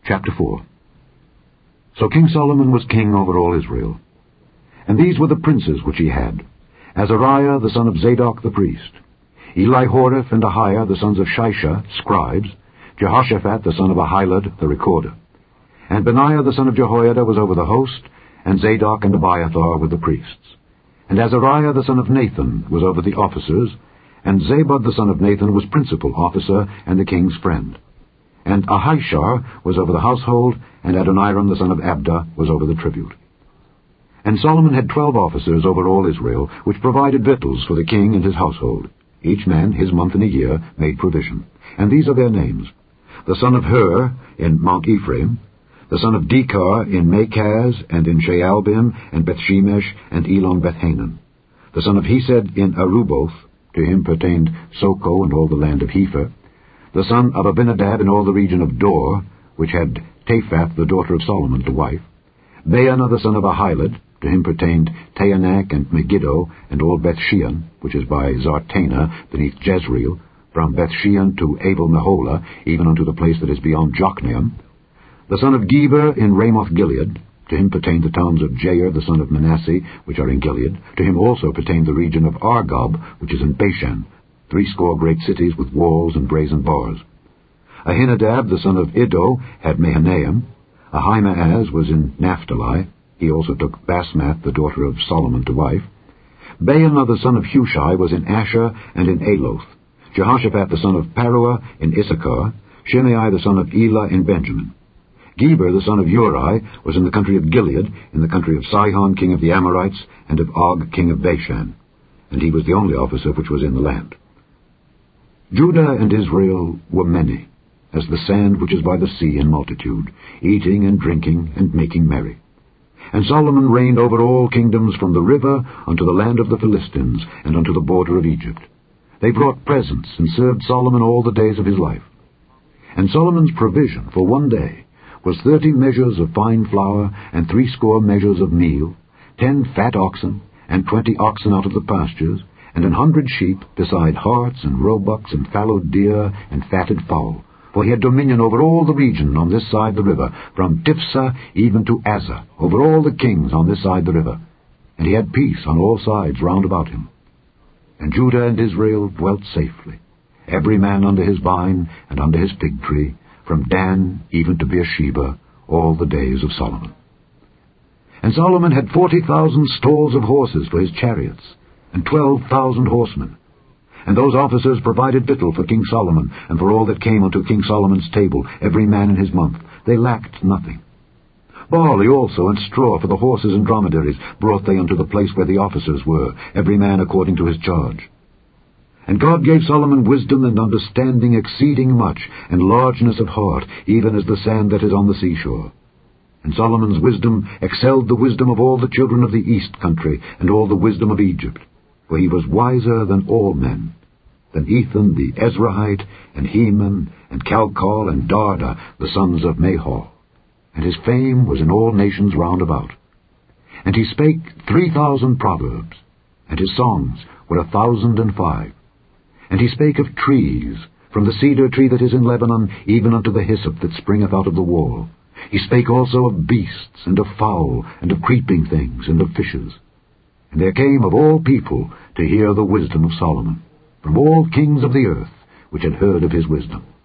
Chapter 4. So King Solomon was king over all Israel. And these were the princes which he had: Azariah the son of Zadok the priest, Elihoreph and Ahiah the sons of Shisha, scribes, Jehoshaphat the son of Ahilud the recorder. And Benaiah the son of Jehoiada was over the host, and Zadok and Abiathar were the priests. And Azariah the son of Nathan was over the officers, and Zabud the son of Nathan was principal officer and the king's friend. And Ahishar was over the household, and Adoniram the son of Abda was over the tribute. And Solomon had 12 officers over all Israel, which provided victuals for the king and his household. Each man his month in a year made provision. And these are their names: the son of Hur in Mount Ephraim, the son of Dekar in Makaz, and in Shaalbim, and Bethshemesh, and Elon Bethhanan, the son of Hesed in Aruboth, to him pertained Soko and all the land of Hepher, the son of Abinadab in all the region of Dor, which had Taphath the daughter of Solomon to wife, Baanah the son of Ahilud, to him pertained Taanach and Megiddo, and all Bethshean, which is by Zartanah beneath Jezreel, from Bethshean to Abel-Meholah, even unto the place that is beyond Jokneam, the son of Geber in Ramoth-Gilead, to him pertained the towns of Jair the son of Manasseh, which are in Gilead. To him also pertained the region of Argob, which is in Bashan, 80 great cities with walls and brazen bars. Ahinadab the son of Iddo had Mahanaim. Ahimaaz was in Naphtali. He also took Basmath the daughter of Solomon to wife. Baanah the son of Hushai was in Asher and in Aloth. Jehoshaphat the son of Paruah in Issachar. Shimei the son of Elah in Benjamin. Geber the son of Uri was in the country of Gilead, in the country of Sihon king of the Amorites, and of Og king of Bashan, and he was the only officer which was in the land. Judah and Israel were many, as the sand which is by the sea in multitude, eating and drinking and making merry. And Solomon reigned over all kingdoms from the river unto the land of the Philistines, and unto the border of Egypt. They brought presents, and served Solomon all the days of his life. And Solomon's provision for one day was 30 measures of fine flour, and 80 measures of meal, 10 fat oxen, and 20 oxen out of the pastures, and 100 sheep, beside harts and roebucks, and fallow deer, and fatted fowl. For he had dominion over all the region on this side the river, from Tiphsah even to Azzah, over all the kings on this side the river. And he had peace on all sides round about him. And Judah and Israel dwelt safely, every man under his vine and under his fig tree, from Dan even to Beersheba, all the days of Solomon. And Solomon had 40,000 stalls of horses for his chariots, and 12,000 horsemen. And those officers provided victual for King Solomon, and for all that came unto King Solomon's table, every man in his month. They lacked nothing. Barley also and straw for the horses and dromedaries brought they unto the place where the officers were, every man according to his charge. And God gave Solomon wisdom and understanding exceeding much, and largeness of heart, even as the sand that is on the seashore. And Solomon's wisdom excelled the wisdom of all the children of the east country, and all the wisdom of Egypt. For he was wiser than all men, than Ethan the Ezrahite, and Heman, and Calcol, and Darda, the sons of Mahol. And his fame was in all nations round about. And he spake 3,000 proverbs, and his songs were 1,005. And he spake of trees, from the cedar tree that is in Lebanon, even unto the hyssop that springeth out of the wall. He spake also of beasts, and of fowl, and of creeping things, and of fishes. And there came of all people to hear the wisdom of Solomon, from all kings of the earth, which had heard of his wisdom.